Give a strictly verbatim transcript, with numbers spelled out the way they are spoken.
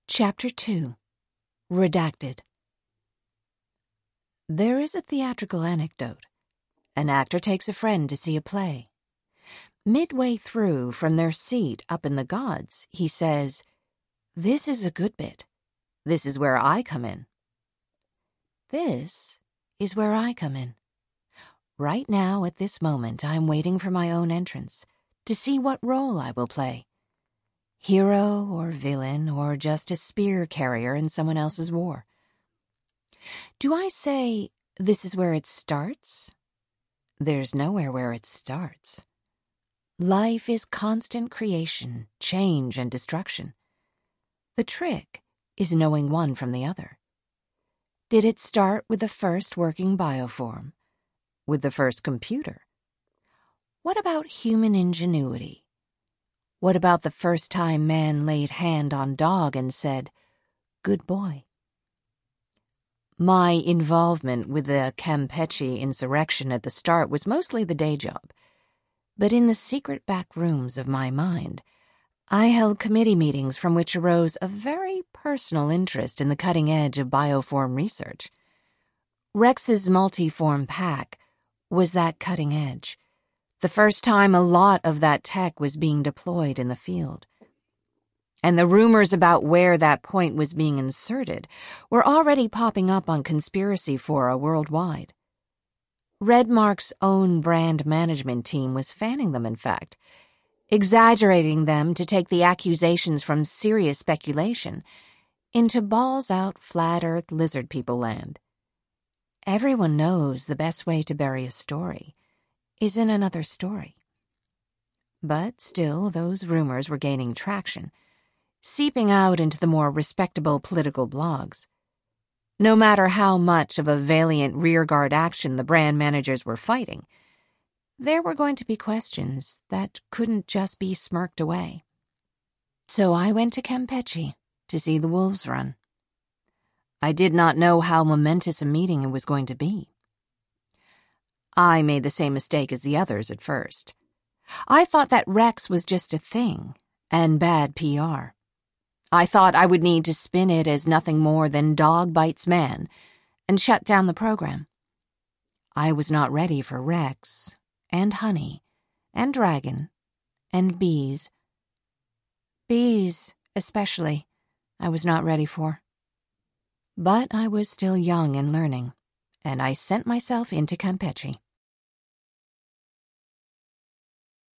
Chapter two. Redacted. There is a theatrical anecdote. An actor takes a friend to see a play. Midway through, from their seat up in the gods, he says, "This is a good bit. This is where I come in." This is where I come in. Right now, at this moment, I am waiting for my own entrance, to see what role I will play. Hero or villain, or just a spear carrier in someone else's war. Do I say, this is where it starts? There's nowhere where it starts. Life is constant creation, change, and destruction. The trick is knowing one from the other. Did it start with the first working bioform? With the first computer? What about human ingenuity? What about the first time man laid hand on dog and said, "Good boy"? My involvement with the Campeche insurrection at the start was mostly the day job. But in the secret back rooms of my mind, I held committee meetings from which arose a very personal interest in the cutting edge of bioform research. Rex's multiform pack was that cutting edge. The first time a lot of that tech was being deployed in the field. And the rumors about where that point was being inserted were already popping up on conspiracy fora worldwide. Redmark's own brand management team was fanning them, in fact, exaggerating them to take the accusations from serious speculation into balls-out flat-earth lizard people land. Everyone knows the best way to bury a story is in another story. But still, those rumors were gaining traction, seeping out into the more respectable political blogs. No matter how much of a valiant rearguard action the brand managers were fighting, there were going to be questions that couldn't just be smirked away. So I went to Campeche to see the wolves run. I did not know how momentous a meeting it was going to be. I made the same mistake as the others at first. I thought that Rex was just a thing, and bad P R. I thought I would need to spin it as nothing more than dog bites man, and shut down the program. I was not ready for Rex, and honey, and dragon, and bees. Bees, especially, I was not ready for. But I was still young and learning, and I sent myself into Campeche.